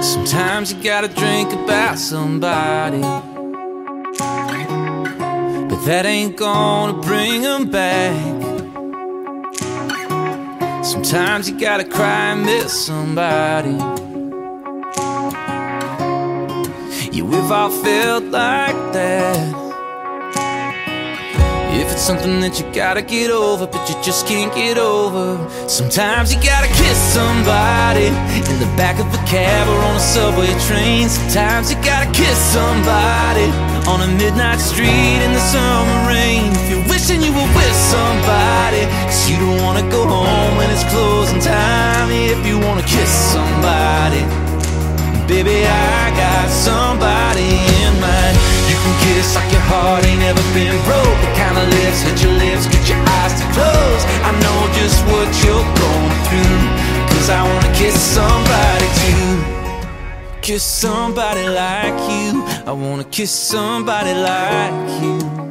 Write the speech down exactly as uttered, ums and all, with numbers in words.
Sometimes you gotta drink about somebody, but that ain't gonna bring them back. Sometimes you gotta cry and miss somebody. Yeah, we've all felt like that. If it's something that you gotta get over, but you just can't get over. Sometimes you gotta kiss somebody in the back of a cab or on a subway train. Sometimes you gotta kiss somebody on a midnight street in the summer rain. If you're wishing you were with somebody, cause you don't wanna go home when it's closing time. If you wanna kiss somebody, baby, I got somebody in mind. You can kiss like your heart ain't ever been broke. The kind of lips, hit your lips, get your eyes to close. I know just what you're going through, cause I wanna kiss somebody too. Kiss somebody like you, I wanna kiss somebody like you.